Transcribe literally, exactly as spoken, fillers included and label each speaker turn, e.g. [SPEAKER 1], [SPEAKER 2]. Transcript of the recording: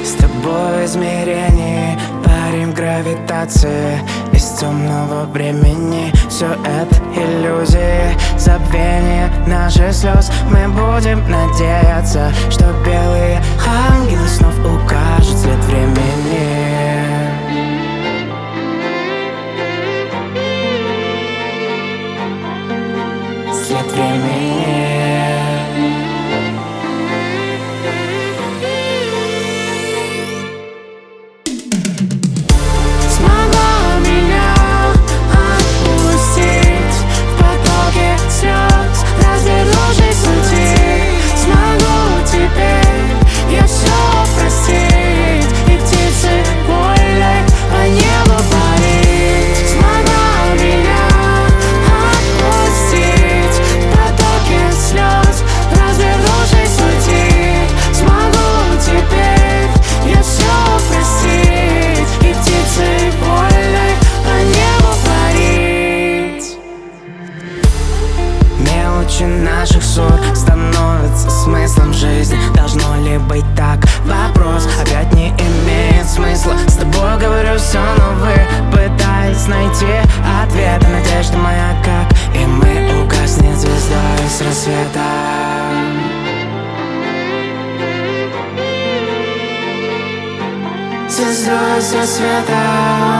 [SPEAKER 1] С тобой в измерении парим гравитации. Из темного времени все это иллюзии, забвение наших слез. Мы будем надеяться, что белые ангелы снов укажут след времени. След времени. Наших ссор становится смыслом жизни. Должно ли быть так? Вопрос опять не имеет смысла. С тобой говорю все новые, пытаясь найти ответ. Надежда моя как, и мы угаснет звездой с рассвета. Звездой с рассвета.